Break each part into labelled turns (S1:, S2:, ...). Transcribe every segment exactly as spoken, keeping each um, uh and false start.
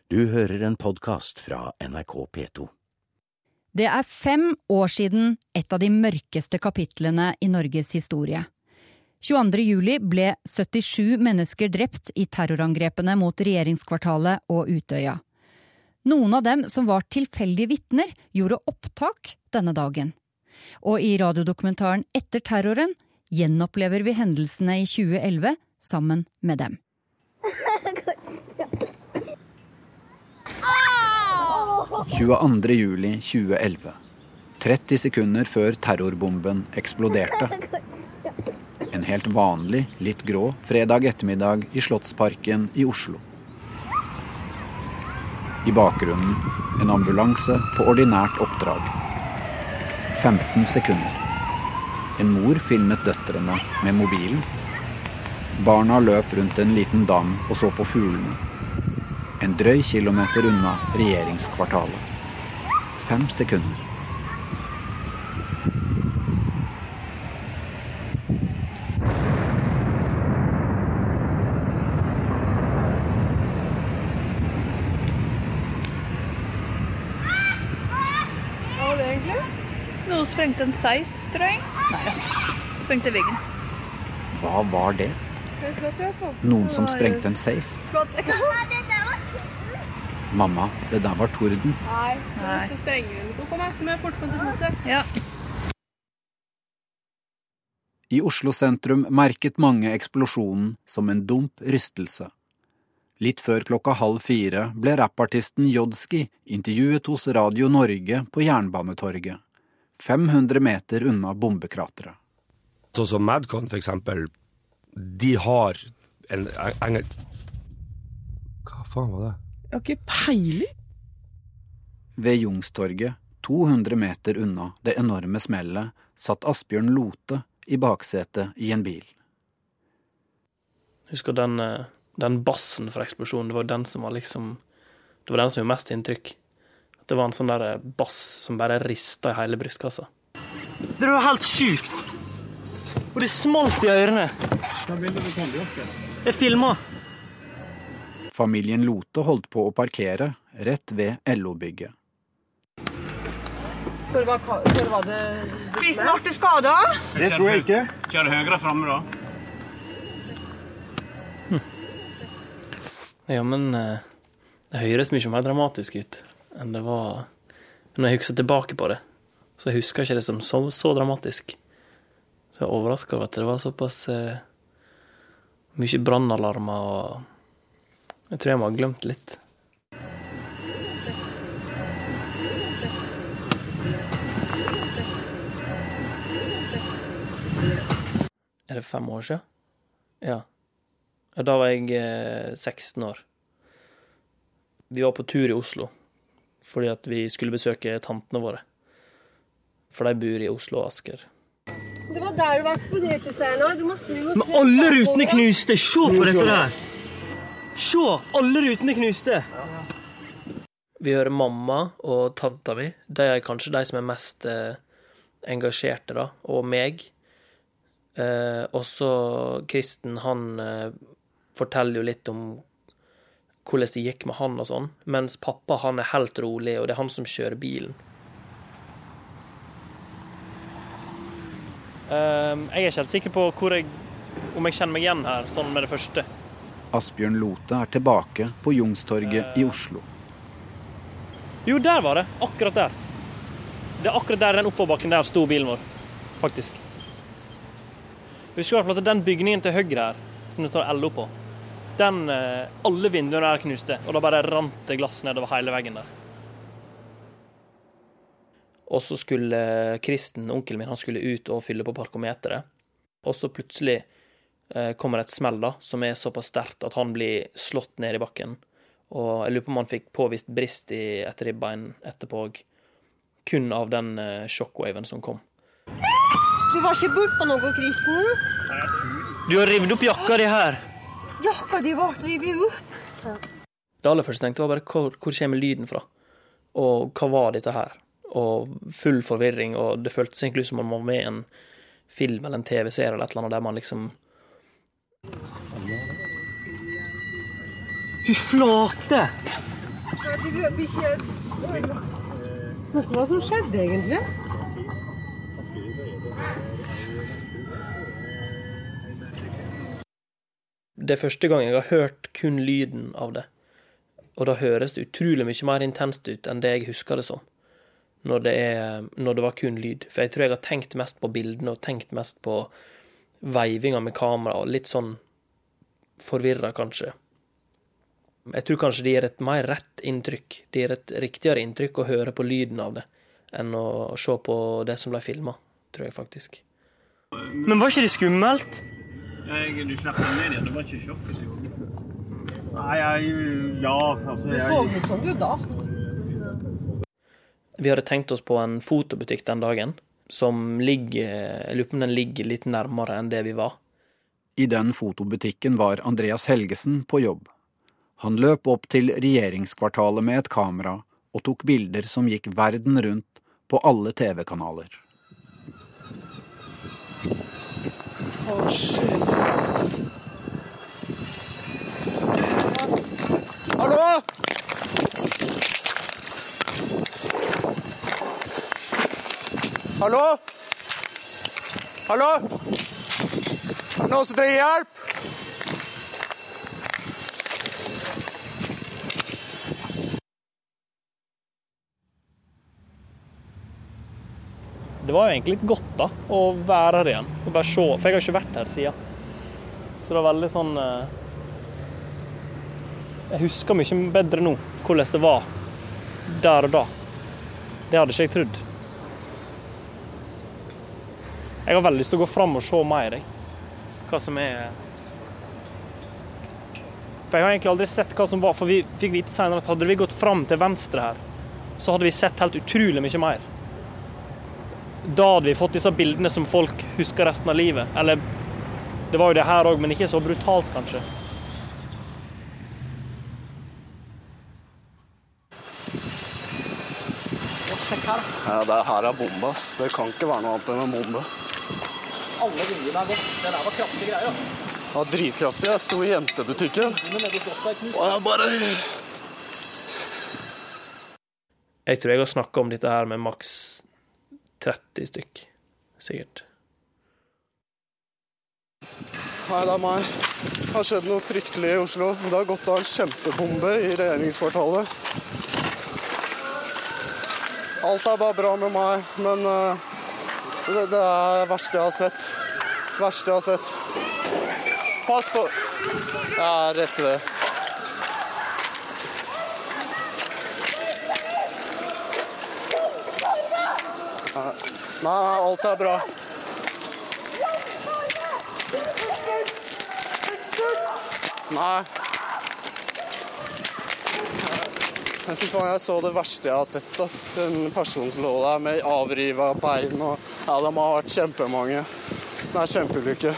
S1: Du hører en podcast fra N R K P to.
S2: Det er fem år siden et av de mørkeste kapitlene i Norges historie. tjueandre juli ble syttisju mennesker drept i terrorangrepene mot regjeringskvartalet og Utøya. Noen av dem som var tilfeldige vitner gjorde opptak denne dagen. Og i radiodokumentaren Etter terroren gjenopplever vi hendelsene i tjue elleve sammen med dem.
S3: tjueandre juli tjue elleve. tretti sekunder før terrorbomben eksploderte. En helt vanlig, litt grå fredag ettermiddag i Slottsparken i Oslo. I bakgrunnen en ambulanse på ordinært oppdrag. femten sekunder. En mor filmet døtrene med mobilen. Barna løp rundt en liten dam og så på fuglene. En drøy kilometer unna regjeringskvartalet. Fem sekunder.
S4: Hva var det egentlig? Noen sprengte en seif, tror jeg. Nei, ja. Sprengte veggen.
S3: Hva var det? Noen som sprengte en safe? Mamma, det der var torden.
S4: Nei, Nei. Så sprenger den. Kom her, kom her, fort på motet. Ja.
S3: I Oslo sentrum merket mange eksplosjonen som en dump rystelse. Litt før klokka halv fire ble rappartisten Jodski intervjuet hos Radio Norge på Jernbanetorget, fem hundre meter unna bombekrateret.
S5: Så som Madcon for eksempel, de har en engel... Hva faen var det?
S4: Jeg har ikke peiling.
S3: Ved Youngstorget, to hundre meter unna det enorme smellet, satt Asbjørn Lote i baksetet i en bil.
S6: Husker den, den bassen fra eksplosjonen, det var den som var liksom, det var den som var mest inntrykk. Det var en sånn der bass som bare ristet i hele brystkassa.
S7: Det var helt sykt. Og det smalt i ørene. Jeg filmet.
S3: Familien Lote holdt på å parkere rett ved L O-bygget.
S7: Hvor var, hvor var det? Hvis den ble skadet?
S8: Det tror jeg ikke.
S9: Kjør høyre fremme da.
S6: Hm. Ja, men det høres mye mer dramatisk ut enn det var. Når jeg husker tilbake på det, så jeg husker ikke det som så, så dramatisk. Så jeg er overrasket over at det var såpass eh, mye brannalarmer, og jeg tror jeg må ha glemt litt. Er det fem år siden? Ja. Ja, da var jeg eh, seksten år. Vi var på tur i Oslo, fordi at vi skulle besøke tantene våre. For de bor i Oslo og Asker.
S7: Det var der du var eksplodert, Steinar. Du må snu.
S10: Men alle rutene knuste. Se på dette der. Se, alle rutene knuste.
S6: Vi hører mamma og tanta mi. De er kanskje de som er mest eh, engasjerte da, og meg. Eh, også Kristen, han eh, forteller jo litt om hvordan det gikk med han og sånn, mens pappa, han er helt rolig, og det er han som kjører bilen.
S10: Uh, jeg er ikke helt sikker på hvor jeg, om jeg kjenner meg igjen her, sånn med det første.
S3: Asbjørn Lote er tilbake på Youngstorget uh, i Oslo.
S10: Jo, der var det. Akkurat der. Det er akkurat der den oppoverbakken der sto bilen vår, faktisk. Jeg husker i hvert fall at den bygningen til høyre her, som det står L O på, den, uh, alle vinduene der knuste, og da bare rant det glass nedover hele veggen der. Og så skulle Kristen, onkelen min, han skulle ut og fylle på parkometeret. Og så plutselig eh, kommer et smell da, som er såpass sterkt at han blir slått ned i bakken. Og jeg lurer på om han fikk påvist brist i et ribbein etterpå, kun av den eh, shockwaven som kom.
S7: Du var ikke bort på noe, Kristen?
S10: Du har revet opp jakka di her.
S7: Jakka di var revet opp.
S6: Det aller første tenkte var bare, hvor, hvor kommer lyden fra? Og hva var dette her? Og full forvirring, og det føltes egentlig som om man var med i en film eller en T V-serie eller et eller annet der man liksom...
S10: Fy flate!
S4: Hva som skjedde egentlig?
S10: Det er første gang jeg har hørt kun lyden av det. Og da høres det utrolig mye mer intenst ut enn det jeg husker det som. Når det, er, når det var kun lyd. For jeg tror jeg har tenkt mest på bildene og tenkt mest på veivinga med kamera, og litt sånn forvirret kanskje. Jeg tror kanskje det gir et mer rett inntrykk. Det gir et riktigere inntrykk å høre på lyden av det, enn å se på det som ble filmet, tror jeg faktisk.
S7: Men var ikke det skummelt?
S8: Jeg, du slapp den ned igjen, det var ikke sjokk. Nei, jeg, ja, altså jeg...
S4: Det så ut som du da.
S10: Vi hadde tenkt oss på en fotobutikk den dagen, som ligger, jeg lurer på om den ligger litt nærmere enn det vi var.
S3: I den fotobutikken var Andreas Helgesen på jobb. Han løp opp til regjeringskvartalet med et kamera og tok bilder som gikk verden rundt på alle T V-kanaler.
S7: Åh, shit. Hallo? Hallo? Hallo? Noen som trenger hjelp?
S10: Det var jo egentlig litt godt da, å være her igjen, og bare se, for jeg har ikke vært her siden. Så det var veldig sånn, jeg husker mye bedre nå, hvordan det var der og da. Det hadde ikke jeg trodd. Jeg har veldig lyst til å gå frem og se mer, hva som er... For jeg har egentlig aldri sett hva som var, for vi fikk vite senere at hadde vi gått frem til venstre her, så hadde vi sett helt utrolig mye mer. Da hadde vi fått disse bildene som folk husker resten av livet. Eller, det var jo det her også, men ikke så brutalt kanskje.
S9: Ja, det her er bombe, ass. Det kan ikke være noe annet enn en bombe.
S7: Alle vinduene er gått. Det der var kraftige greier.
S9: Ja, dritkraftig. Jeg sto i jentebutikken. Og jeg bare...
S10: Jeg tror jeg har snakket om dette her med maks tretti stykk, sikkert.
S9: Hei, det er meg. Det har skjedd noe fryktelig i Oslo. Det har gått av en kjempebombe i regjeringskvartalet. Alt er bare bra med meg, men uh, det, det er det verste jeg har sett. Det verste jeg har sett. Pass på! Jeg er rett ved. Nei, alt er bra. Nei. Jeg synes jeg så det verste jeg har sett, ass. En person som lå der med avrivet bein, og ja, de har vært kjempemange. Det er kjempeulykke.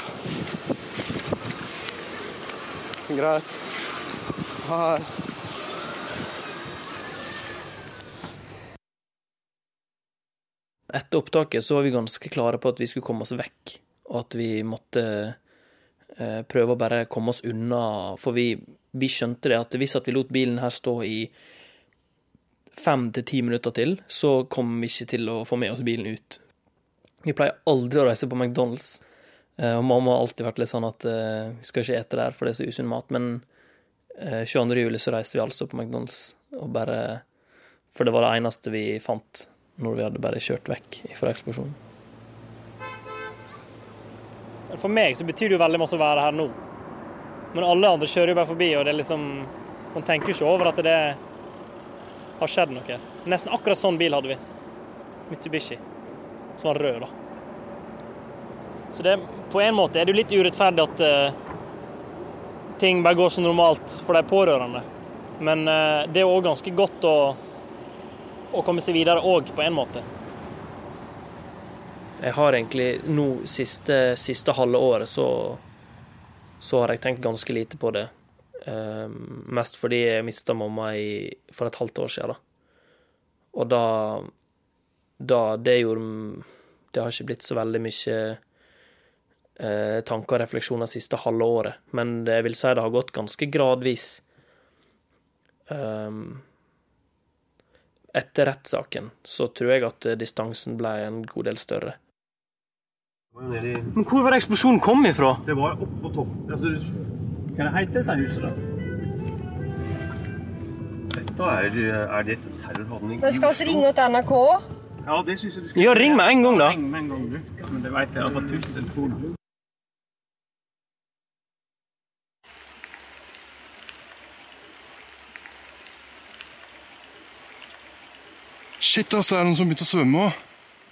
S9: Greit. Hei.
S10: Etter opptaket så var vi ganske klare på at vi skulle komme oss vekk, og at vi måtte eh, prøve å bare komme oss unna, for vi, vi skjønte det at hvis at vi lot bilen her stå i fem til ti minutter til, så kom vi ikke til å få med oss bilen ut. Vi pleier aldri å reise på McDonald's, eh, og mamma har alltid vært litt sånn at eh, vi skal ikke ete der, for det er så usunn mat, men eh, tjueandre juli så reiste vi altså på McDonald's, og bare, for det var det eneste vi fant, når vi hadde bare kjørt vekk fra eksplosjonen. For meg så betyr det jo veldig masse å være her nå. Men alle andre kjører jo bare forbi, og det er liksom... Man tenker jo ikke over at det har skjedd noe. Nesten akkurat sånn bil hadde vi. Mitsubishi. Som var rød, da. Så det, på en måte er det jo litt urettferdig at uh, ting bare går så normalt for de pårørende. Men uh, det er jo også ganske godt å og komme seg videre også på en måte. Jeg har egentlig nå siste, siste halve året så, så har jeg tenkt ganske lite på det. Um, mest fordi jeg mistet mamma i, for et halvt år siden. Da. Og da, da det gjorde, det har ikke blitt så veldig mye eh, tanker og refleksjoner siste halve året. Men det, jeg vil si det har gått ganske gradvis. Um,
S6: etter rettssaken så tror jeg at distansen ble en god del større.
S7: Men hvor var det eksplosjonen kom ifra?
S8: Det var opp på topp. Altså, kan det hete dette huset da? Dette er, er det et terrorhandling.
S11: Men skal vi ringe til N R K?
S8: Ja, det synes jeg du skal.
S7: Ja, ring meg en gang da.
S8: Ring meg en gang du. Men det vet jeg, jeg har fått tusen telefoner.
S9: Shit, altså, er det noen som begynte å svømme også?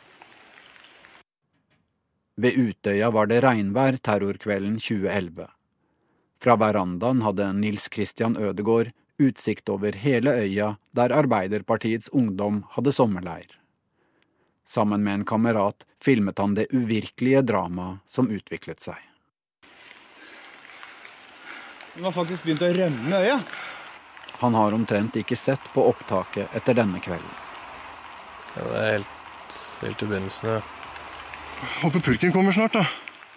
S3: Ved Utøya var det regnvær terrorkvelden tjue elleve. Fra verandaen hadde Nils Christian Ødegård utsikt over hele øya der Arbeiderpartiets ungdom hadde sommerleir. Sammen med en kamerat filmet han det uvirkelige drama som utviklet seg.
S12: De har faktisk begynt å rømme øya.
S3: Han har omtrent ikke sett på opptaket etter denne kvelden.
S13: Ja, det er helt, helt i begynnelsen, ja.
S9: Håper purken kommer snart, da.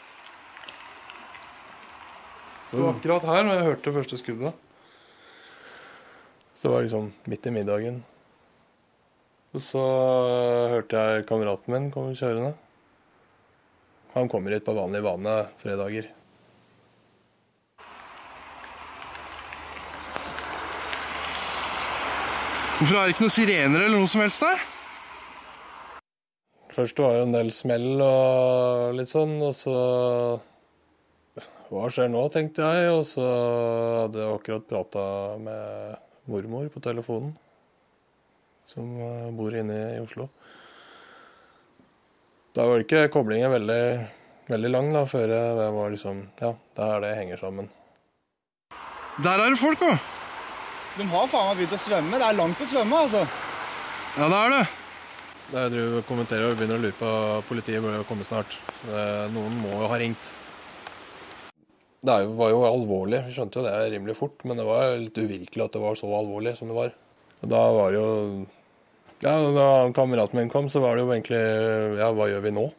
S13: Så det var akkurat her når jeg hørte første skuddet. Så det var liksom midt i middagen. Og så hørte jeg kameraten min komme kjørende. Han kommer hit på vanlig bane fredager.
S9: Hvorfor er det ikke noen sirener eller noe som helst der?
S13: Først var det en del smell og litt sånn, og så hva skjer nå, tenkte jeg, og så hadde jeg akkurat pratet med mormor på telefonen, som bor inne i Oslo. Da var ikke koblingen veldig, veldig lang da, før det var liksom, ja, det er det henger sammen.
S9: Der er det folk, da.
S12: De har faen meg begynt å svømme, det er langt å svømme, altså.
S13: Ja, det er det. Det jeg driver og kommenterer og begynner å lure på politiet bør jo komme snart. Noen må jo ha ringt. Det var jo alvorlig, vi skjønte jo det rimelig fort, men det var litt uvirkelig at det var så alvorlig som det var. Da var det jo, ja, da kameraten min kom, så var det jo egentlig, ja, hva gjør vi nå?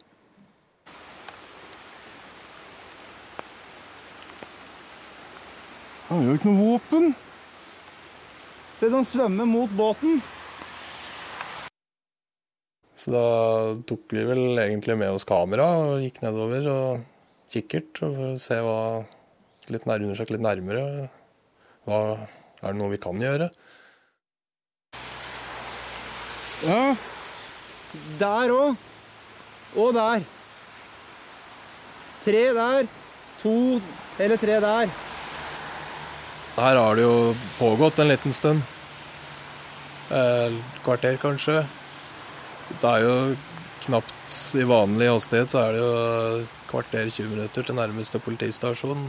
S9: Han gjør ikke noe våpen.
S12: Se, de svømmer mot båten.
S13: Så da tok vi vel egentlig med oss kamera og gikk nedover og kikkert for å se hva, litt nær, undersøke litt nærmere. Hva, er det noe vi kan gjøre?
S12: Ja, der også. Og der. Tre der, to eller tre der.
S13: Her har det jo pågått en liten stund. Eh, kvarter kanskje. Det er jo knapt i vanlig hastighet, så er det jo kvarter tjue minutter til nærmeste politistasjon.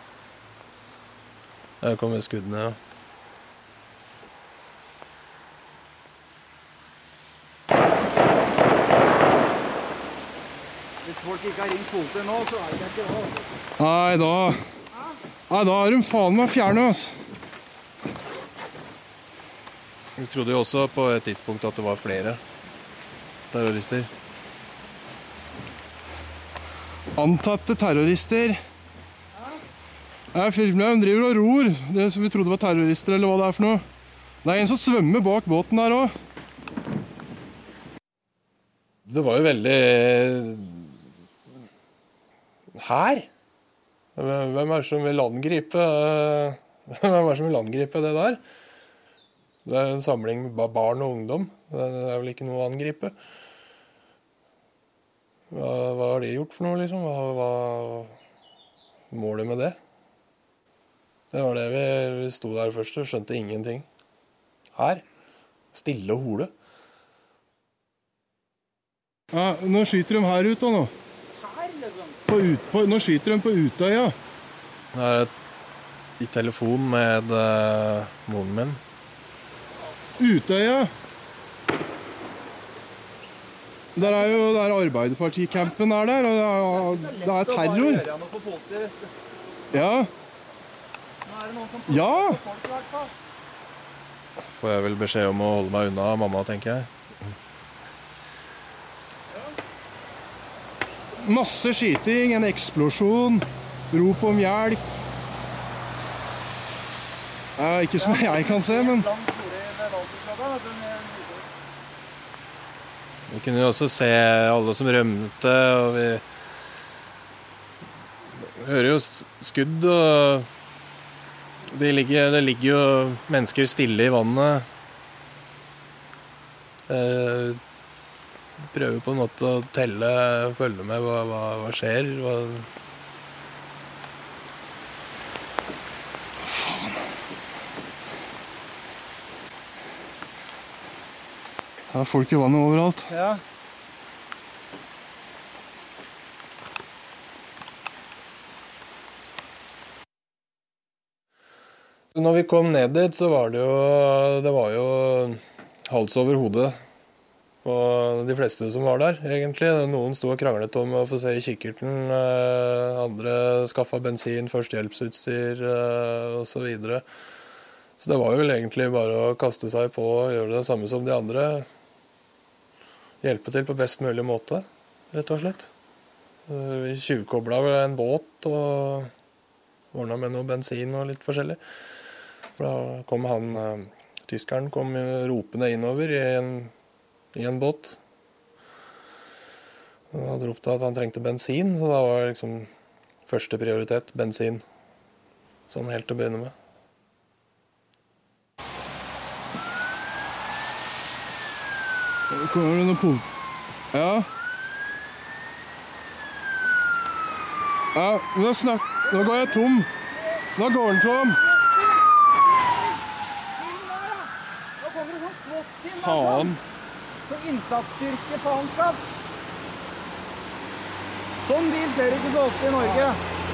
S13: Der kommer skuddene, ja.
S12: Hvis folk ikke har ringt politiet nå, så er det ikke det.
S9: Nei, da... Nei, da er de faen meg fjerne, altså.
S13: Vi trodde jo også på et tidspunkt at det var flere terrorister.
S9: Antatte terrorister. Jeg filmer, de driver og ror. Det som vi trodde var terrorister, eller hva det er for noe. Det er en som svømmer bak båten der også.
S13: Det var jo veldig... Her? Hvem er det som vil angripe? Hvem er det som vil angripe det der? Det er en samling med barn og ungdom. Det er vel ikke noe å angripe. Hva, hva har de gjort for noe, liksom? Hva, hva målet med det? Det var det vi, vi sto der først og skjønte ingenting. Her. Stille hole.
S9: Ja, nå skyter de her ut da, nå.
S12: Her, liksom?
S9: På ut, på, nå skyter de på Utøya.
S13: Jeg er i telefon med uh, moren min.
S9: Utøya. Der er jo der Arbeiderparticampen er der, og det er, det er terror. Ja. Ja.
S13: Får jeg vel beskjed om å holde meg unna mamma, tenker jeg.
S9: Masse skyting, en eksplosjon, rop om hjelp. Ja, ikke som jeg kan se, men...
S13: Vi kunne jo også se alle som rømte, og vi hører jo skudd, og det ligger, det ligger jo mennesker stille i vannet. Eh, prøver på en måte å telle, følge med hva, hva, hva skjer. Hva...
S9: Faen. Det er folk i vannet overalt.
S12: Ja.
S13: Når vi kom ned dit, så var det jo, det var jo hals over hodet. Og de fleste som var der, egentlig. Noen stod og kranglet om å få se i kikkerten. Andre skaffet bensin, førstehjelpsutstyr og så videre. Så det var jo vel egentlig bare å kaste seg på og gjøre det samme som de andre. Hjelpe til på best mulig måte, rett og slett. Vi tjuvkoblet en båt og ordnet med noe bensin og litt forskjellig. Da kom han, tyskeren kom ropende innover i en, i en båt. Han hadde ropt at han trengte bensin, så da var liksom første prioritet bensin. Sånn helt til å begynne med.
S9: Kommer det noe pol... Ja. Ja, men nå snakk... Nå går jeg tom. Nå går den tom. Faen.
S12: For innsatsstyrke, faenskap. Sånn bil ser du ikke så ofte i Norge.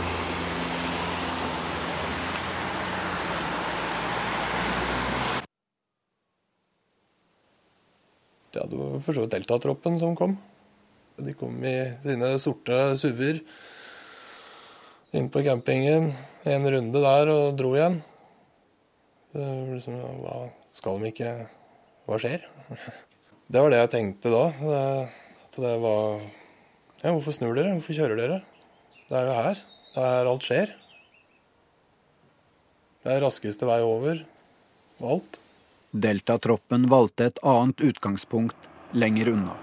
S13: Ja, det var for så vidt Delta-troppen som kom. De kom i sine sorte suver inn på campingen, en runde der og dro igjen. Det var liksom, hva skal de ikke... Hva skjer? Det var det jeg tenkte da. Det, at det var... Ja, hvorfor snur dere? Hvorfor kjører dere? Det er jo her. Det er her alt skjer. Det er raskeste vei over. Alt.
S3: Delta-troppen valgte et annet utgangspunkt lenger unna.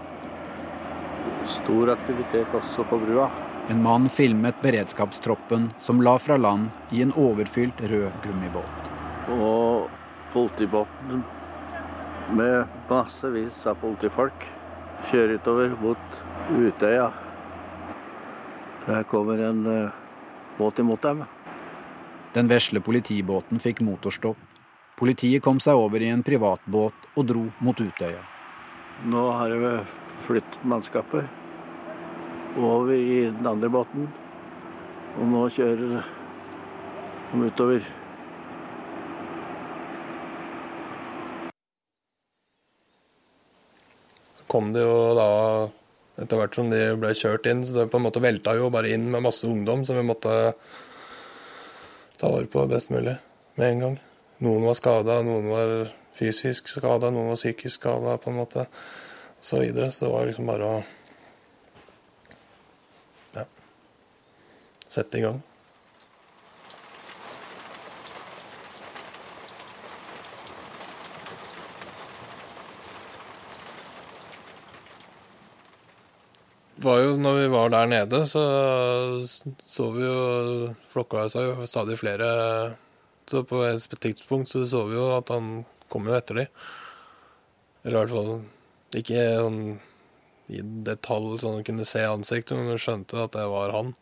S11: Stor aktivitet også på brua.
S3: En mann filmet beredskapstroppen som la fra land i en overfylt rød gummibåt.
S11: Og politibåten med massevis av politifolk kjører utover mot Utøya. Der kommer en uh, båt imot dem.
S3: Den vesle politibåten fikk motorstopp. Politiet kom seg over i en privatbåt og dro mot Utøya.
S11: Nå har vi flyttet mannskaper over i den andre båten, og nå kjører de utover.
S13: Kom det jo da, etter hvert som de ble kjørt inn, så det på en måte velta jo bare inn med masse ungdom som vi måtte ta vare på best mulig med en gang. Noen var skadet, noen var fysisk skadet, noen var psykisk skadet på en måte, og så videre. Så det var liksom bare å ja, sette i gang. Var jo, når vi var der nede, så så vi jo, flokka seg jo stadig flere, så på et tidspunkt så så vi jo at han kom jo etter de. Eller i hvert fall ikke sånn i detalj sånn at kunne se ansiktet, men vi skjønte at det var han.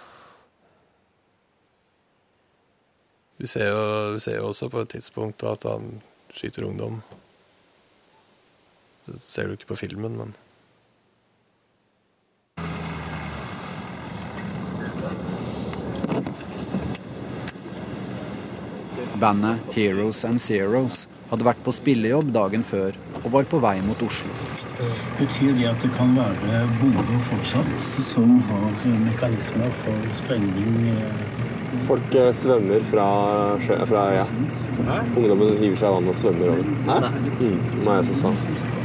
S13: Vi ser jo, vi ser jo også på et tidspunkt at han skyter ungdom. Det ser du ikke på filmen, men...
S3: Bandet Heroes and Zeros hadde vært på spillejobb dagen før og var på vei mot Oslo.
S14: Betyr det at det kan være bomber fortsatt som har mekanismer for sprengning?
S15: Folk svømmer fra, fra øya. Ja. Ungdommen hiver seg i vannet og svømmer over. Hæ? Mm, må jeg også sa.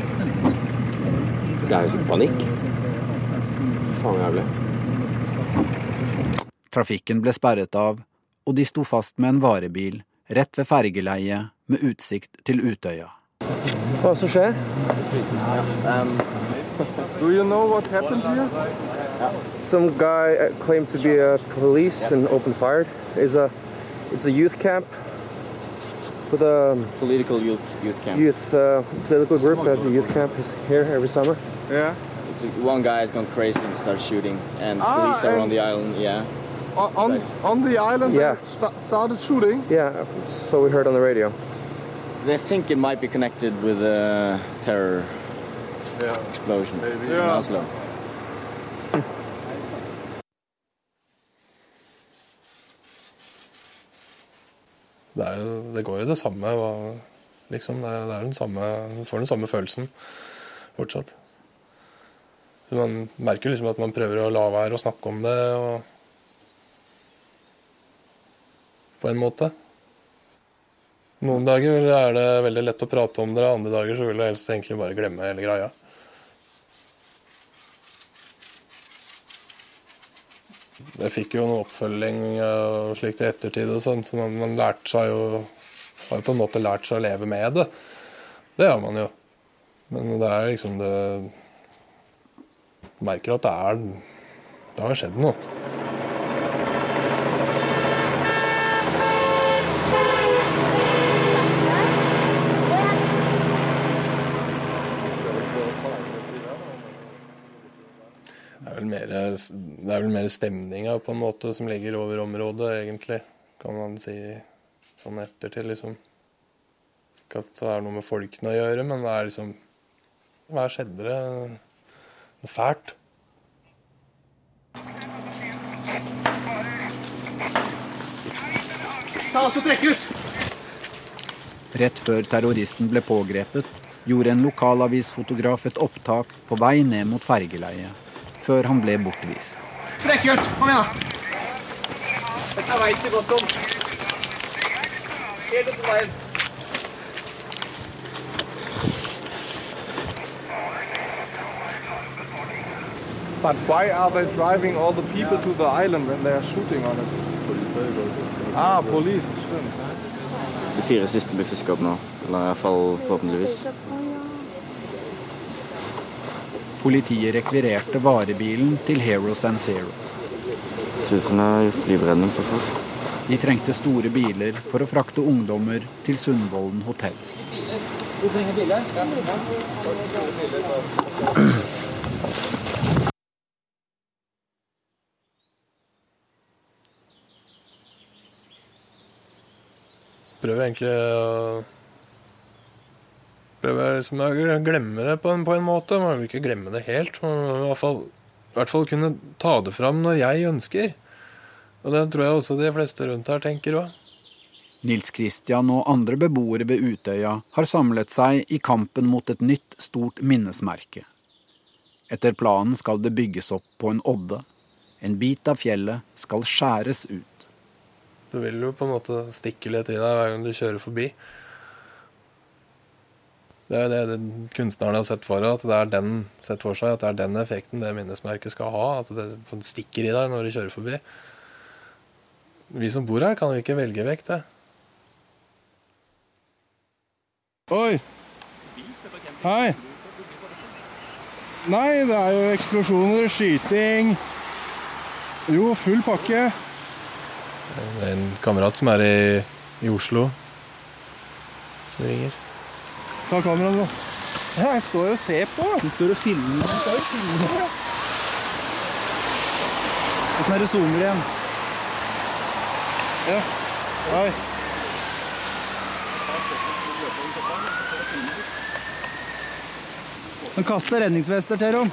S15: Det er jo sikkert panikk. Faen jævlig.
S3: Trafikken ble sperret av, og de sto fast med en varebil rett ved fergeleiet med utsikt til Utøya.
S15: Hva som skjer?
S13: Um, do you know what happened here?
S15: Some guy uh, claimed to be a police and opened fire. It's a, it's a youth camp with a
S16: political youth youth camp.
S15: Youth uh, political group has a youth camp is here every summer.
S16: Yeah. It's, one guy has gone crazy and started shooting, and
S13: Ah,
S16: police are
S13: and-
S16: on the island. Yeah.
S13: On, on, on the island
S15: Yeah.
S13: they sta- started shooting?
S15: Yeah, so we heard on the radio.
S16: They think it might be connected with a terror explosion in
S13: Yeah.
S16: Oslo.
S13: Det, er jo, det går jo det samme, hva- liksom. Det er, det er den samme, du får den samme følelsen fortsatt. Så man merker liksom at man prøver å la være å snakke om det, og på en måte. Noen dager er det veldig lett å prate om det, andre dager så vil jeg helst egentlig bare glemme hele greia. Jeg fikk jo noen oppfølging og slikt i ettertid og sånt, så man, man lærte seg jo, har jo på en måte lært seg å leve med det. Det har man jo. Men det er liksom det, jeg merker at det er, det har skjedd noe. Det er vel mer, det er vel mer stemninga på en måte som ligger over området, egentlig, kan man si sånn ettertid, liksom. Ikke at det er noe med folkene å gjøre, men det er liksom, hva skjedde det? Noe fælt.
S12: Ta oss og trekk ut!
S3: Rett før terroristen ble pågrepet, gjorde en lokalavisfotograf et opptak på vei ned mot fergeleiet, før han ble bortvist.
S12: Trekk ut! Kom igjen! Dette er veien til Bottom. Helt opp på veien.
S13: But why are they driving all the people to the island when they are shooting on it? Ah, police, skjønt.
S16: De fire siste blir fisket opp nå, eller i hvert fall forhåpentligvis.
S3: Politiet rekvirerte varebilen til Heroes and Zeros.
S16: Det ser ut som det har gjort livredning for folk.
S3: De trengte store biler for å frakte ungdommer til Sundvolden hotell.
S12: Du trenger biler?
S13: Prøver egentlig å prøver liksom å glemme det på en, på en måte. Man vil ikke glemme det helt. Man vil i hvert fall, i hvert fall kunne ta det fram når jeg ønsker. Og det tror jeg også de fleste rundt her tenker også.
S3: Nils Christian og andre beboere ved Utøya har samlet seg i kampen mot et nytt, stort minnesmerke. Etter planen skal det bygges opp på en odde. En bit av fjellet skal skjæres ut.
S13: Du vil jo på en måte stikke litt i deg hver gang du kjører forbi. Det er det, det kunstnerne har sett for seg, at det er den, sett for seg, at det er den effekten det minnesmerket skal ha, at det stikker i deg når du kjører forbi. Vi som bor her kan jo ikke velge vekk det.
S9: Oi! Hei! Nei, det er jo eksplosjoner, skyting. Jo, full pakke.
S13: Det er en kamerat som er i, i Oslo som ringer.
S9: Ta kameraet nå. Ja, jeg står og ser på.
S12: Du står og filmer. Du står og filmer. Hvordan er det zoomer igjen?
S9: Ja. Hei.
S12: Men kast deg redningsvester, Teron.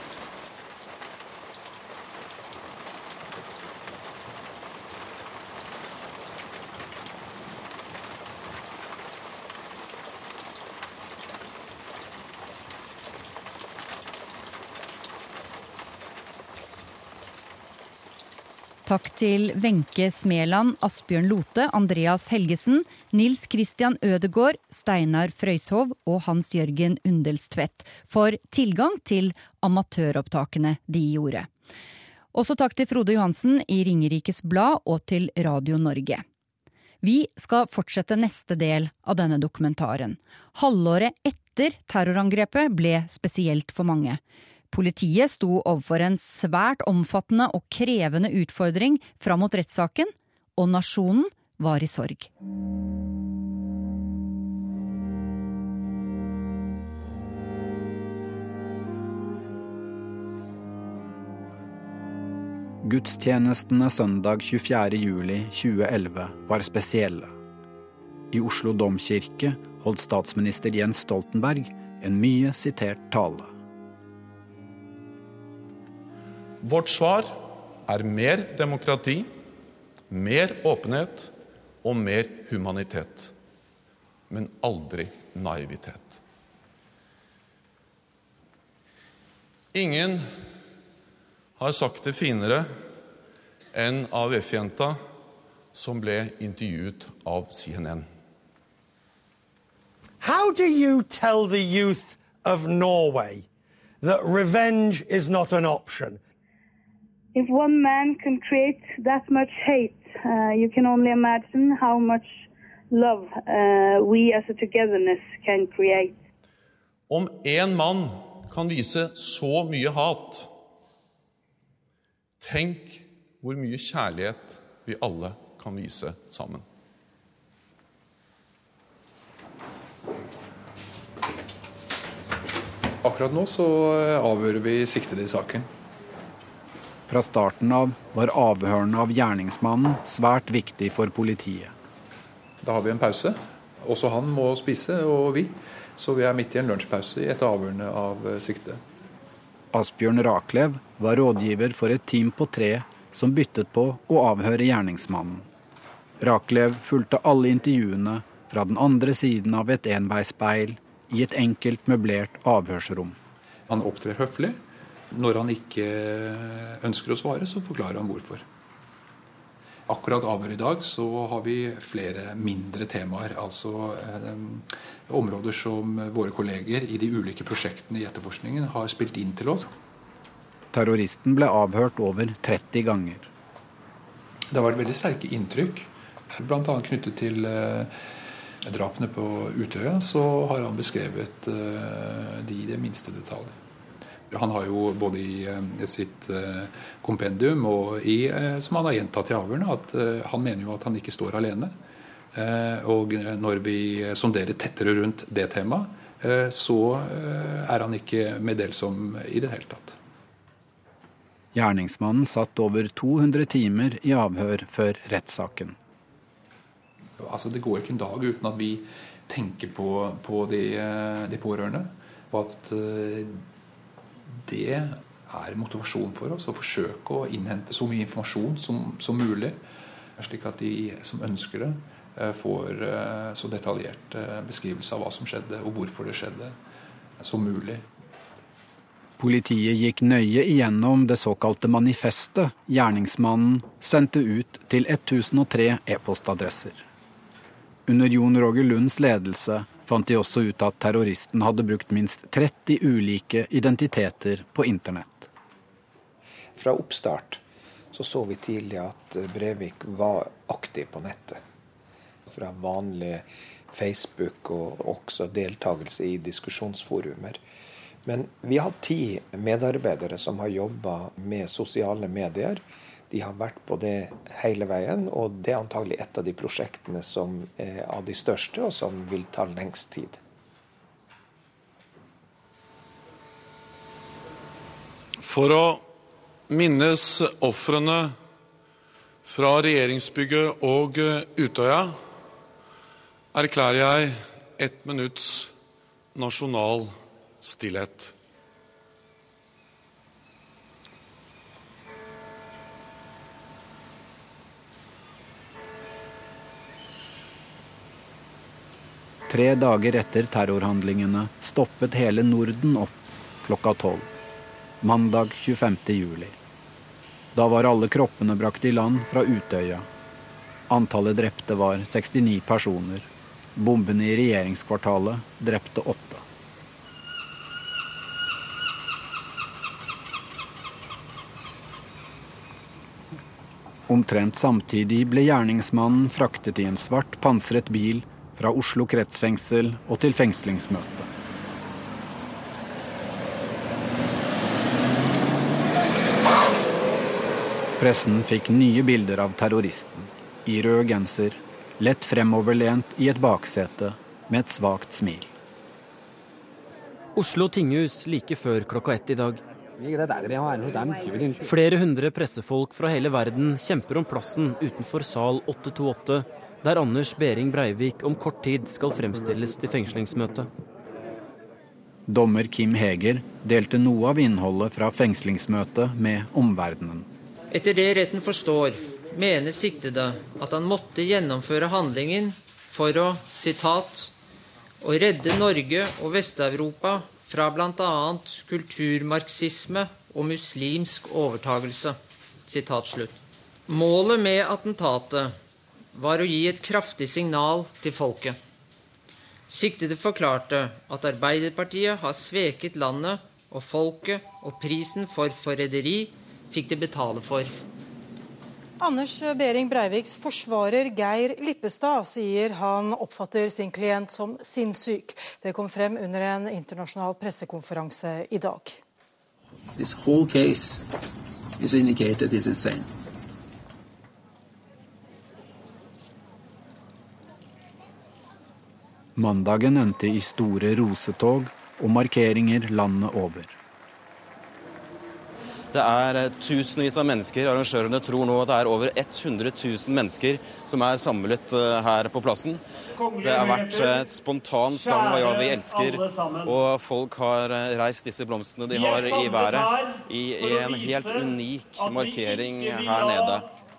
S2: Takk til Wenche Smeland, Asbjørn Lote, Andreas Helgesen, Nils Christian Ødegård, Steinar Frøyshov og Hans-Jørgen Undelstvedt for tilgang til amatøropptakene de gjorde. Også takk til Frode Johansen i Ringerikes Blad og til Radio Norge. Vi skal fortsette neste del av denne dokumentaren. Halvåret etter terrorangrepet ble spesielt for mange. Politiet sto overfor en svært omfattende og krevende utfordring fram mot rettssaken, og nasjonen var i sorg.
S3: Gudstjenestene søndag tjuefjerde juli tjueelleve var spesielle. I Oslo Domkirke holdt statsminister Jens Stoltenberg en mye sitert tale.
S17: Vårt svar er mer demokrati, mer åpenhet og mer humanitet, men aldri naivitet. Ingen har sagt det finere enn A V F-jenta som ble intervjuet av C N N.
S18: How do you tell the youth of Norway that revenge is not an option?
S4: If one man can create that much hate, uh, you can only imagine how much love uh, we as a togetherness can create.
S17: Om en mann kan vise så mye hat, tenk hvor mye kjærlighet vi alle kan vise sammen.
S13: Akkurat nå så avhører vi siktede i saken.
S3: Fra starten av var avhørene av gjerningsmannen svært viktig for politiet.
S13: Da har vi en pause. Også han må spise, og vi. Så vi er midt i en lunsjpause etter avhørene av siktede.
S3: Asbjørn Raklev var rådgiver for et team på tre som byttet på å avhøre gjerningsmannen. Raklev fulgte alle intervjuene fra den andre siden av et enveisspeil i et enkelt møblert avhørsrom.
S13: Han opptrer høflig. Når han ikke ønsker å svare, så forklarer han hvorfor. Akkurat avhør i dag så har vi flere mindre temaer, altså eh, områder som våre kolleger i de ulike prosjektene i etterforskningen har spilt inn til oss.
S3: Terroristen ble avhørt over tretti ganger.
S13: Det har vært veldig sterke inntrykk, blant annet knyttet til eh, drapene på Utøya, så har han beskrevet eh, de i det minste detaljer. Han har jo både i eh, sitt eh, kompendium og i, eh, som han har gjentatt i avhørene, at eh, han mener jo at han ikke står alene. Eh, og når vi sonderer tettere rundt det temaet, eh, så eh, er han ikke meddelsom i det hele tatt.
S3: Gjerningsmannen satt over to hundre timer i avhør før rettssaken.
S13: Altså, det går ikke en dag uten at vi tenker på, på de, de pårørende, og at uh, det er motivasjon for oss å forsøke å innhente så mye informasjon som, som mulig, slik at de som ønsker det uh, får uh, så detaljert uh, beskrivelse av hva som skjedde og hvorfor det skjedde som mulig.
S3: Politiet gikk nøye igjennom det såkalte manifestet gjerningsmannen sendte ut til tusen og tre e-postadresser. Under Jon Roger Lunds ledelse fant de også ut at terroristen hadde brukt minst tretti ulike identiteter på internett.
S19: Fra oppstart så så vi tidlig at Breivik var aktiv på nettet. Fra vanlig Facebook og også deltakelse i diskusjonsforumer. Men vi har ti medarbeidere som har jobbet med sosiale medier. De har vært på det hele veien, og det er antagelig et av de prosjektene som er av de største, og som vil ta lengst tid.
S17: For å minnes ofrene fra regjeringsbygget og Utøya, erklærer jeg ett minutts nasjonal stillhet.
S3: Tre dager etter terrorhandlingene stoppet hele Norden opp klokka tolv, mandag tjuefemte juli. Da var alle kroppene brakt i land fra Utøya. Antallet drepte var sekstini personer. Bombene i regjeringskvartalet drepte åtte. Omtrent samtidig ble gjerningsmannen fraktet i en svart pansret bil fra Oslo kretsfengsel og til fengslingsmøte. Pressen fikk nye bilder av terroristen, i rød genser, lett fremoverlent i et baksete med et svagt smil.
S20: Oslo tinghus like før klokka ett i dag. Flere hundre pressefolk fra hele verden kjemper om plassen utenfor sal åtte to åtte, der Anders Behring Breivik om kort tid skal fremstilles til fengslingsmøte.
S3: Dommer Kim Heger delte noe av innholdet fra fengslingsmøtet med omverdenen.
S21: Etter det retten forstår, mener siktede at han måtte gjennomføre handlingen for å, sitat, å redde Norge og Vest-Europa fra blant annet kulturmarxisme og muslimsk overtagelse. Sitat slutt. Målet med attentatet var å gi et kraftig signal til folket. Siktede forklarte at Arbeiderpartiet har sveket landet og folket, og prisen for forræderi fikk de betale for.
S22: Anders Behring Breiviks forsvarer Geir Lippestad sier han oppfatter sin klient som sinnssyk. Det kom frem under en internasjonal pressekonferanse i dag.
S23: This whole case is indicated is insane.
S3: Mandagen endte i store rosetog og markeringer landet over.
S24: Det er tusenvis av mennesker. Arrangørene tror nå at det er over hundre tusen mennesker som er samlet her på plassen. Det har vært et spontan sang hva ja vi elsker, og folk har reist disse blomstene de har i været i en helt unik markering her nede.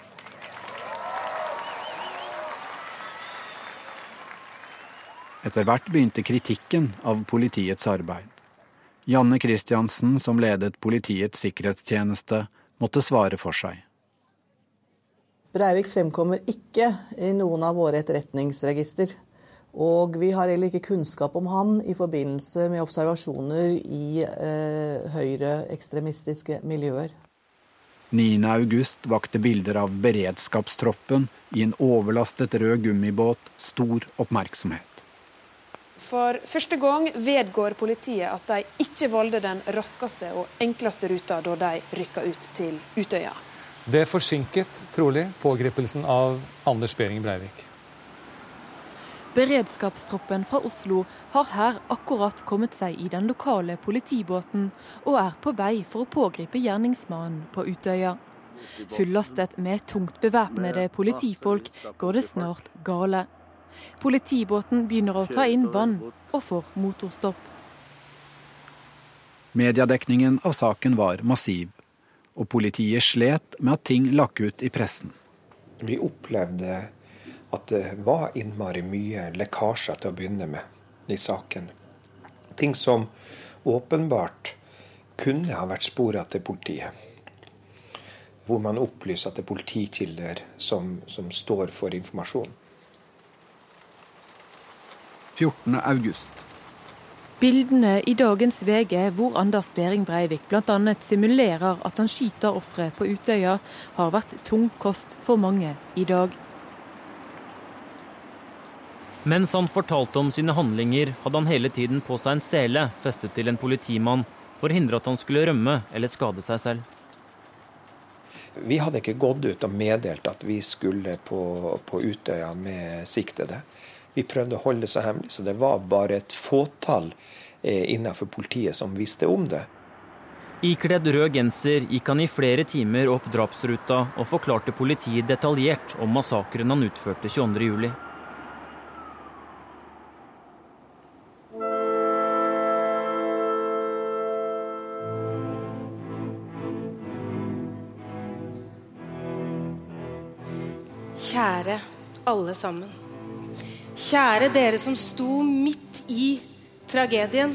S3: Etter hvert begynte kritikken av politiets arbeid. Janne Kristiansen, som ledet politiets sikkerhetstjeneste, måtte svare for seg.
S25: Breivik fremkommer ikke i noen av våre etterretningsregister, og vi har heller ikke kunnskap om han i forbindelse med observasjoner i eh, høyreekstremistiske miljøer.
S3: niende august vakte bilder av beredskapstroppen i en overlastet rød gummibåt stor oppmerksomhet.
S26: For første gang vedgår politiet at de ikke valgte den raskeste og enkleste ruta da de rykket ut til Utøya.
S27: Det forsinket trolig pågripelsen av Anders Behring Breivik.
S28: Beredskapstroppen fra Oslo har her akkurat kommet seg i den lokale politibåten og er på vei for å pågripe gjerningsmannen på Utøya. Fullastet med tungt bevæpnede politifolk går det snart gale. Politibåten begynner å ta inn vann og får motorstopp.
S3: Mediedekningen av saken var massiv, og politiet slet med at ting lakk ut i pressen.
S19: Vi opplevde at det var innmari mye lekkasjer til å begynne med i saken. Ting som åpenbart kunne ha vært sporet til politiet. Hvor man opplyser at det er politikilder som, som står for informasjon.
S3: fjortende august.
S28: Bildene i dagens V G, hvor Anders Behring Breivik blant annet simulerer at han skyter ofre på Utøya, har vært tung kost for mange i dag.
S20: Mens han fortalte om sine handlinger, hadde han hele tiden på seg en sele festet til en politimann for å hindre at han skulle rømme eller skade seg selv.
S19: Vi hadde ikke gått ut og meddelt at vi skulle på, på Utøya med siktede. Vi prøvde å holde det så hemmelig, så det var bare et fåtall eh, innenfor politiet som visste om det.
S20: Ikledd rød genser gikk han i flere timer opp drapsruta og forklarte politiet detaljert om massakren han utførte tjueandre juli.
S22: Kjære alle sammen. Kjære dere som sto midt i tragedien.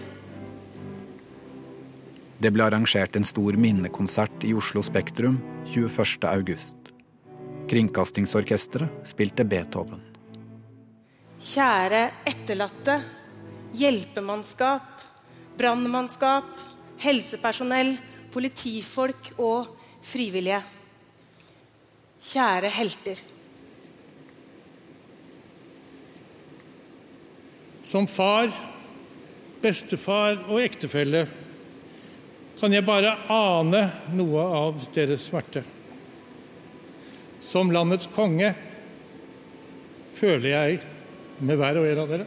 S3: Det ble arrangert en stor minnekonsert i Oslo Spektrum tjueførste august. Kringkastingsorkestret spilte Beethoven.
S22: Kjære etterlatte, hjelpemannskap, brannmannskap, helsepersonell, politifolk og frivillige.
S1: Kjære helter.
S5: Som far, bestefar og ektefelle kan jeg bare ane noe av deres smerte. Som landets konge føler jeg med hver og en av dere.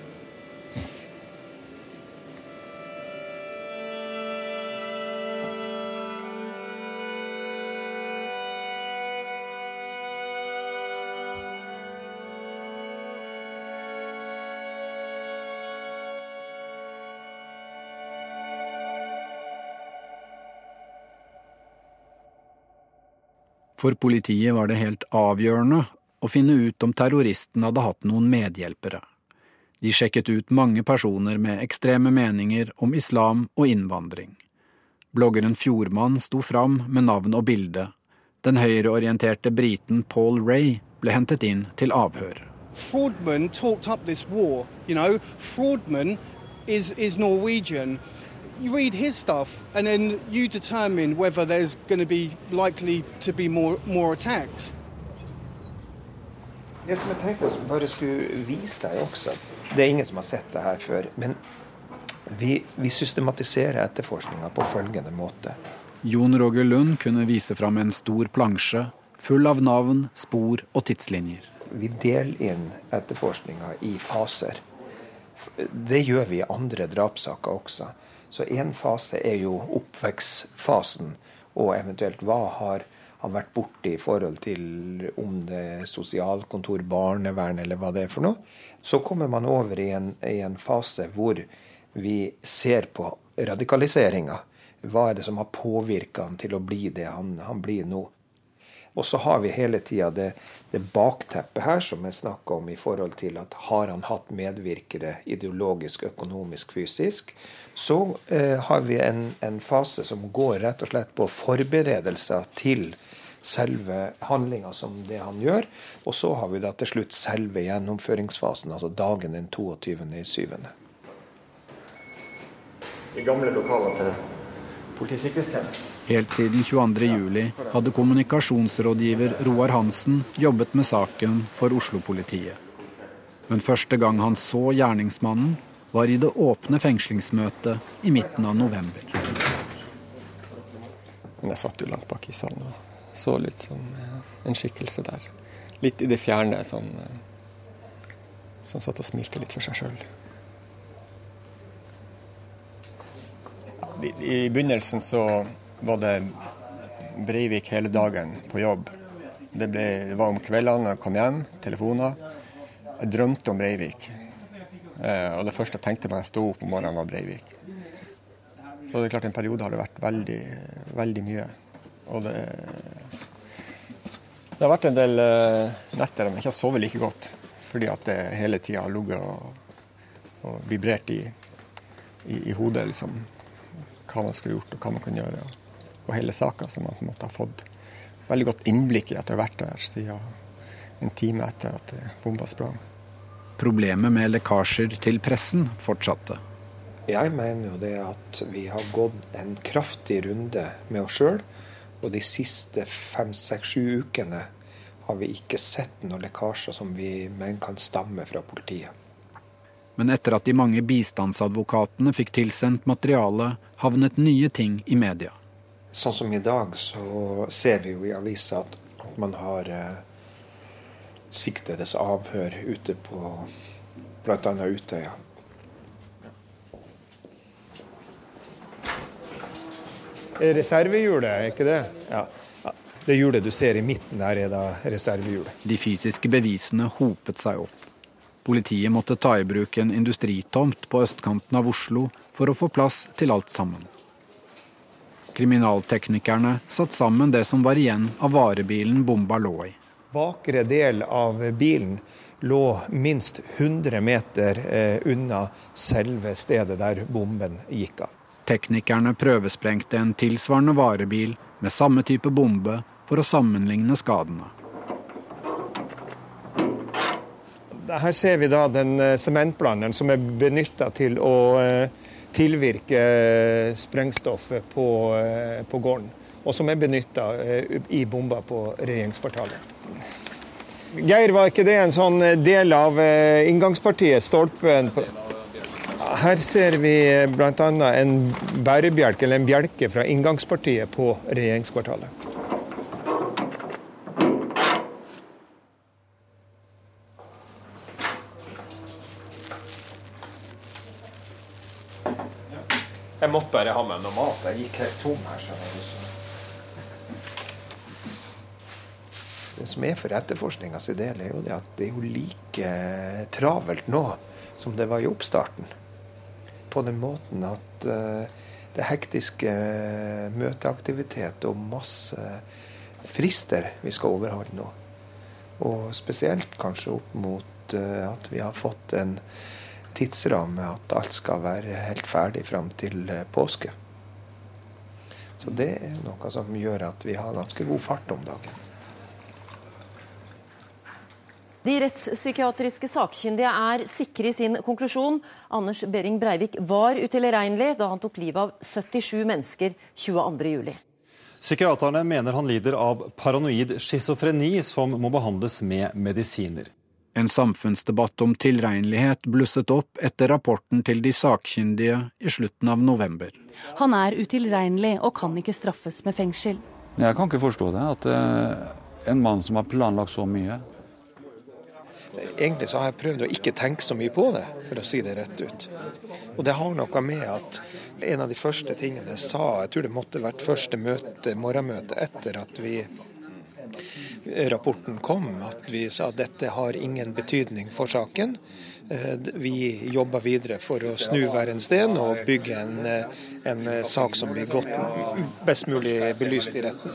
S3: For politiet var det helt avgjørende å finne ut om terroristen hadde hatt noen medhjelpere. De sjekket ut mange personer med ekstreme meninger om islam og innvandring. Bloggeren Fjordmann sto fram med navn og bilde. Den høyreorienterte briten Paul Ray ble hentet inn til avhør.
S6: Fraudman talked up this war, you know. Fraudman is, is Norwegian. You read his stuff and then you determine whether there's going to be likely to be more, more attacks.
S19: Det som jeg tenkte jeg bare skulle vise deg også, det er ingen som har sett det her før, men vi, vi systematiserer etterforskningen på følgende måte.
S3: Jon Roger Lund kunne vise fram en stor plansje, full av navn, spor og tidslinjer.
S19: Vi deler inn etterforskningen i faser. Det gjør vi i andre drapssaker også. Så en fase er jo oppvekstfasen, og eventuelt hva har han vært borte i forhold til om det er sosialkontor, barnevern eller hva det er for noe. Så kommer man over i en, i en fase hvor vi ser på radikaliseringen. Hva er det som har påvirket han til å bli det han, han blir nå? Og så har vi hele tiden det, det bakteppet her som jeg snakker om i forhold til at har han hatt medvirkere ideologisk, økonomisk, fysisk, så eh, har vi en, en fase som går rett og slett på forberedelser til selve handlingen som det han gjør, og så har vi da til slutt selve gjennomføringsfasen, altså dagen den toogtyvende i syvende.
S7: I gamle lokaler til politisikkerhetstjenesten.
S3: Helt siden tjueandre juli hadde kommunikasjonsrådgiver Roar Hansen jobbet med saken for Oslo-politiet. Men første gang han så gjerningsmannen var i det åpne fengslingsmøtet i midten av november.
S7: Men jeg satt jo langt bak i salen og så litt som en skikkelse der. Litt i det fjerne som, som satt og smilte litt for seg selv. I, i begynnelsen så var det Breivik hele dagen på jobb. Det, ble, det var om kveldene jeg kom hjem, telefoner. Jeg drømte om Breivik. Eh, og det første jeg tenkte når jeg stod opp om morgenen var Breivik. Så det er klart en periode har det vært veldig, veldig mye. Og det, det har vært en del uh, netter men jeg ikke har sovet like godt. Fordi at det hele tiden har ligget og, og vibrert i, i, i hodet liksom, hva man skulle gjort og hva man kan gjøre. Og hele saken som man på en måte har fått veldig godt innblikk i etter å ha vært der siden en time etter at bomba sprang.
S3: Problemet med lekkasjer til pressen fortsatte.
S19: Jeg mener jo det at vi har gått en kraftig runde med oss selv, og de siste fem, seks, sju ukene har vi ikke sett noen lekkasjer som vi mener kan stamme fra politiet.
S3: Men etter at de mange bistandsadvokatene fikk tilsendt materiale, havnet nye ting i media.
S19: Sånn som i dag så ser vi jo i avisa at, at man har eh, siktedes avhør ute på blant annet Utøya.
S6: Reservehjulet, er ikke det? Ja. Ja. Det hjulet du ser i midten der er da reservehjulet.
S3: De fysiske bevisene hopet seg opp. Politiet måtte ta i bruk en industritomt på østkanten av Oslo for å få plass til alt sammen. Kriminalteknikerne satt sammen det som var igjen av varebilen bomba lå i.
S19: Bakre del av bilen lå minst hundre meter eh, unna selve stedet der bomben gikk av.
S3: Teknikerne prøvesprengte en tilsvarende varebil med samme type bombe for å sammenligne skadene.
S6: Her ser vi da den sementblanderen som er benyttet til å eh, tilvirke sprengstoffet på, på gården, og som er benyttet i bomba på regjeringskvartalet.
S19: Geir, var ikke det en sånn del av inngangspartiet, stolpen? Her ser vi blant annet en bærebjelke, eller en bjelke fra inngangspartiet på regjeringskvartalet. Jeg måtte bare ha meg noe mat. Jeg gikk helt tom her. Så. Det som er for etterforskningens del, er jo det at det er jo like travelt nå som det var i oppstarten. På den måten at uh, det er hektiske møteaktivitet og masse frister vi skal overholde nå. Og spesielt kanskje opp mot uh, at vi har fått en tidsramme at alt skal være helt ferdig frem til påske. Så det er noe som gjør at vi har ganske god fart om dagen.
S1: De rettspsykiatriske sakkyndige er sikre i sin konklusjon. Anders Behring Breivik var utilregnelig da han tok livet av syttisju mennesker tjueandre juli.
S8: Psykiaterne mener han lider av paranoid schizofreni som må behandles med medisiner.
S3: En samfunnsdebatt om tilregnelighet blusset opp etter rapporten til de sakkyndige i slutten av november.
S9: Han er utilregnelig og kan ikke straffes med fengsel.
S10: Jeg kan ikke forstå det, at en mann som har planlagt så mye.
S19: Egentlig så har jeg prøvd å ikke tenke så mye på det, for å si det rett ut. Og det har noe med at en av de første tingene jeg sa, jeg tror det måtte vært første møte, morgenmøte etter at vi rapporten kom, at vi sa at dette har ingen betydning for saken. Vi jobber videre for å snu hver en sten og bygge en, en sak som blir godt, best mulig belyst i retten.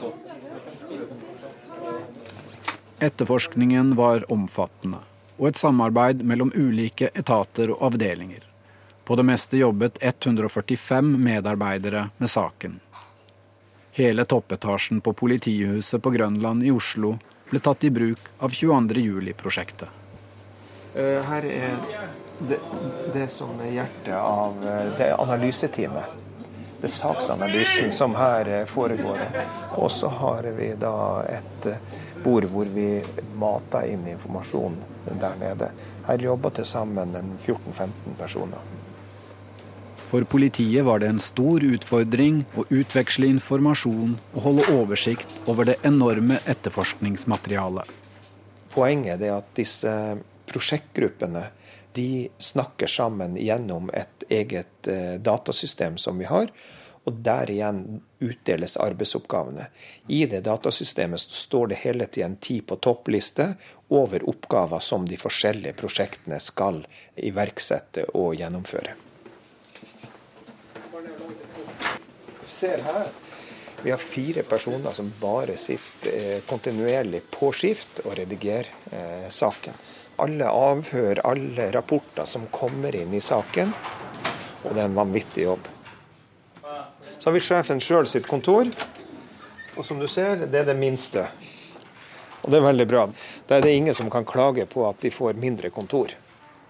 S3: Etterforskningen var omfattende, og et samarbeid mellom ulike etater og avdelinger. På det meste jobbet hundre og førtifem medarbeidere med saken. Hele toppetasjen på politihuset på Grønland i Oslo ble tatt i bruk av tjueandre juli-prosjektet.
S19: Her er det, det som er hjertet av det analyseteamet. Det er saksanalysen som her foregår. Og så har vi da et bord hvor vi mater inn informasjon der nede. Her jobber til sammen fjorten til femten personer.
S3: For politiet var det en stor utfordring å utveksle informasjon og holde oversikt over det enorme etterforskningsmaterialet.
S19: Poenget er at disse prosjektgruppene de snakker sammen gjennom et eget datasystem som vi har, og der igjen utdeles arbeidsoppgavene. I det datasystemet står det hele tiden ti på toppliste over oppgaver som de forskjellige prosjektene skal iverksette og gjennomføre. Ser her. Vi har fire personer som bare sitter kontinuerlig på skift og redigerer eh, saken. Alle avhør, alle rapporter som kommer inn i saken, og det er en vanvittig jobb. Så har vi sjefen selv sitt kontor, og som du ser, det er det minste. Og det er veldig bra. Da er det ingen som kan klage på at de får mindre kontor.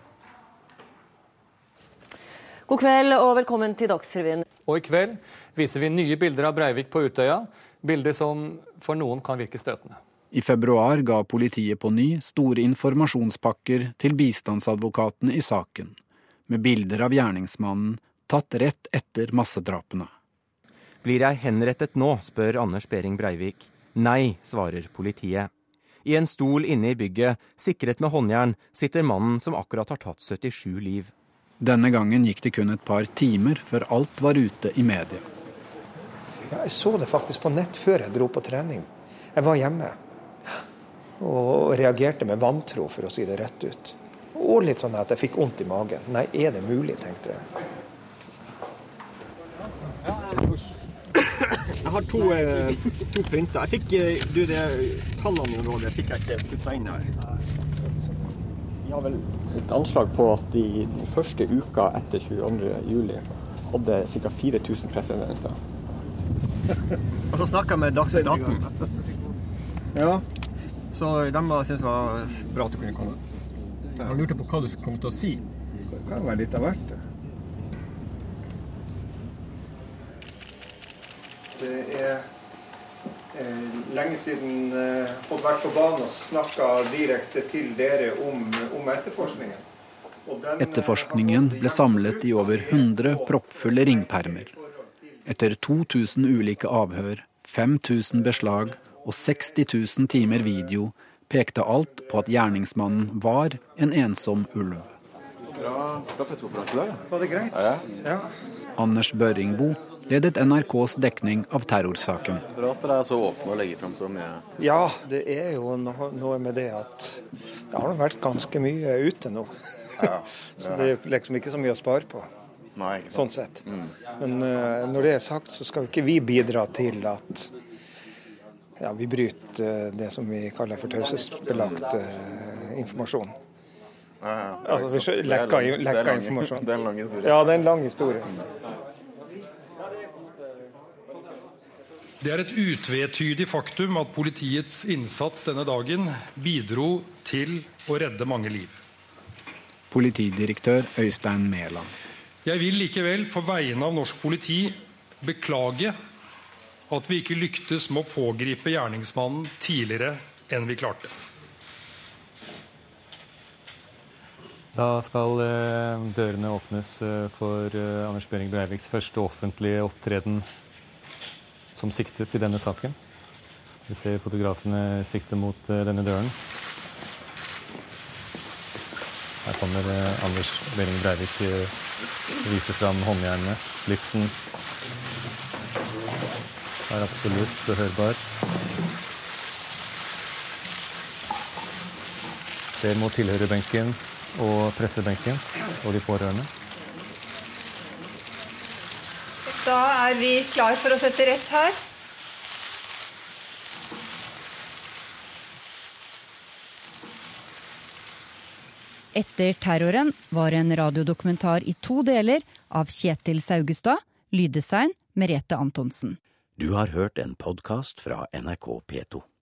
S1: God kveld og velkommen til Dagsrevyen.
S27: Og i kveld viser vi nye bilder av Breivik på Utøya, bilder som for noen kan virke støtende.
S3: I februar ga politiet på ny store informasjonspakker til bistandsadvokatene i saken, med bilder av gjerningsmannen tatt rett etter massedrapene.
S11: Blir jeg henrettet nå, spør Anders Behring Breivik. Nei, svarer politiet. I en stol inne i bygget, sikret med håndjern, sitter mannen som akkurat har tatt syttisju liv.
S3: Denne gangen gikk det kun et par timer før alt var ute i media.
S19: Ja, jeg så det faktisk på nett før jeg dro på trening. Jeg var hjemme og reagerte med vantro, for å si det rett ut. Og litt sånn at jeg fikk vondt i magen. Nei, er det mulig, tenkte jeg.
S14: Jeg har to, to printer. Jeg fikk, du, det tallene nå, det fikk jeg ikke puttet inn her. Vi har vel et anslag på at de første uka etter tjueandre juli hadde ca. fire tusen pressehenvendelser. Og så snakket jeg med Dagsnytt atten. Ja. Så de syntes det var bra at du kunne komme. Jeg lurte på hva du kom til å si.
S19: Det kan være litt av hvert. Det er lenge siden uh, fått vært på banen og snakket direkte til dere om, om etterforskningen. Den,
S3: Etterforskningen ble samlet i over hundre proppfulle ringpermer. Etter to tusen ulike avhør, fem tusen beslag og seksti tusen timer video pekte alt på at gjerningsmannen var en ensom ulv.
S24: Bra, bra pressekonferanse i dag.
S19: Var det greit?
S24: Ja.
S19: Ja.
S3: Anders Børringbo ledet N R K's dekning av terrorsaken.
S24: Bra at dere er så åpne og legger frem så mye.
S19: Ja, det er jo noe, noe med det at det har vært ganske mye ute nå. Ja, det så det er liksom ikke så mye å spare på.
S24: Nei, ikke sant.
S19: Sånn sett.
S24: Mm.
S19: Men uh, når det er sagt, så skal jo ikke vi bidra til at ja, vi bryter det som vi kaller for taushetsbelagt uh, informasjon.
S24: Ja, ja, ja,
S19: altså, vi lekka, lekka informasjon.
S24: Det er en lang historie.
S19: Ja, det er en lang historie.
S2: Det er et utvetydig faktum at politiets innsats denne dagen bidro til å redde mange liv.
S3: Politidirektør Øystein Mæland.
S2: Jeg vil likevel på vegne av norsk politi beklage at vi ikke lyktes med å pågripe gjerningsmannen tidligere enn vi klarte.
S27: Da skal eh, dørene åpnes eh, for eh, Anders Behring Breiviks første offentlige opptreden som siktet i denne saken. Vi ser fotografene sikte mot eh, denne døren. Her kommer eh, Anders Behring Breivik eh, viser fram håndjernene, blitsen. Er absolutt behørbar. Ser mot tilhørerbenken og pressebenken og de pårørende.
S4: Da er vi klar for å sette rett her.
S12: Etter terroren var en radiodokumentar i to deler av Kjetil Saugestad, lyddesign Merete Antonsen.
S13: Du har hørt en podcast fra N R K P to.